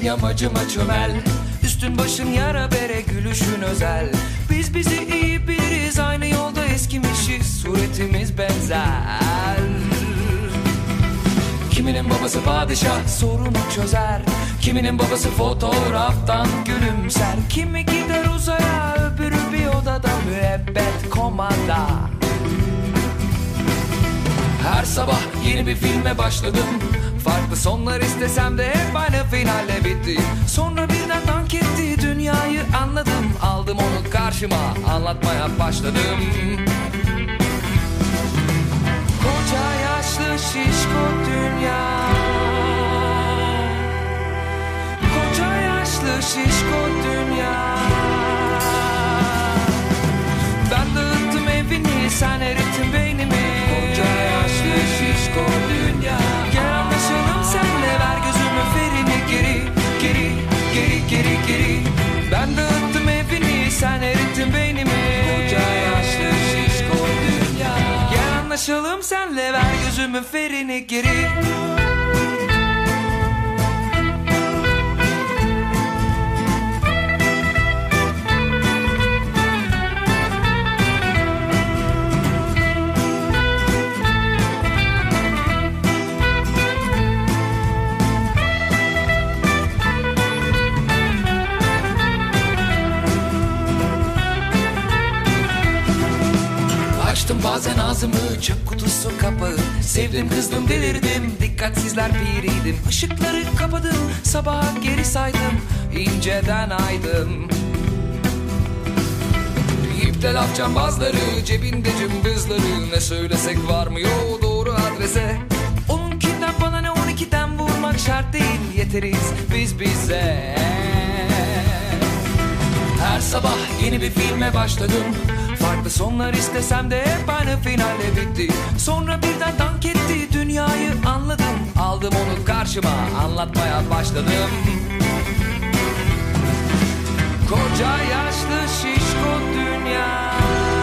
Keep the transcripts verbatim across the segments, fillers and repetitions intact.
yamacıma çömel. Üstün başın yara bere, gülüşün özel. Biz bizi iyi biliriz, aynı yolda eskimişiz, suretimiz benzer. Kiminin babası padişah, sorunu çözer. Kiminin babası fotoğraftan gülümser. Kimi gider uzaya, öbürü bir odada müebbet komada. Her sabah yeni bir filme başladım. Farklı sonlar istesem de hep aynı finalle bitti. Sonra birden dank etti, dünyayı anladım. Aldım onu karşıma, anlatmaya başladım. Koca yaşlı şişko dünya, koca yaşlı şişko dünya. Ben dağıttım evini, sen erittin beynimi. Koca yaşlı şişko dünya. Gel anlaşalım senle, ver gözümün ferini geri, geri, geri, geri, geri. Ben dağıttım evini, sen erittin beynimi. Koca yaşlı şişko dünya. Gel anlaşalım senle, ver gözümün ferini geri. Açtım bazen ağzımı, çöp kutusu kapağı. Sevdim kızdım delirdim, dikkatsizler piriydim. Işıkları kapadım, sabaha geri saydım, inceden aydım. İpte laf cambazları, cebinde cımbızları. Ne söylesek varmıyor doğru adrese. Onunkinden bana ne, on ikiden vurmak şart değil, yeteriz biz bize. Her sabah yeni bir filme başladım. Farklı sonlar istesem de hep aynı finalle bitti. Sonra birden dank etti, dünyayı anladım. Aldım onu karşıma, anlatmaya başladım. Koca yaşlı şişko dünya,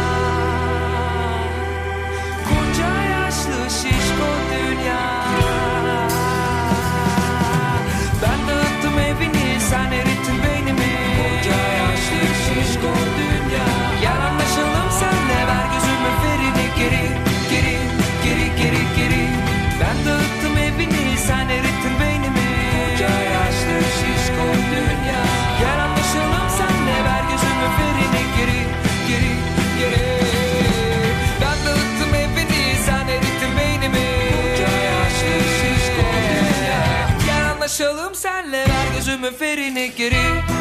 koca yaşlı şişko dünya. Ben dağıttım evini, sen erittin beynimi. Koca yaşlı şişko dünya. Gel anlaşalım senle, ver gözümün ferini geri, geri, geri, geri, geri. Ben dağıttım evini, sen erittin beynimi. Koca yaşlı şişko dünya. Gel anlaşalım senle, ver gözümün ferini geri, geri, geri. Ben dağıttım evini, sen erittin beynimi. Koca yaşlı şişko dünya. Gel anlaşalım senle, ver gözümün ferini geri.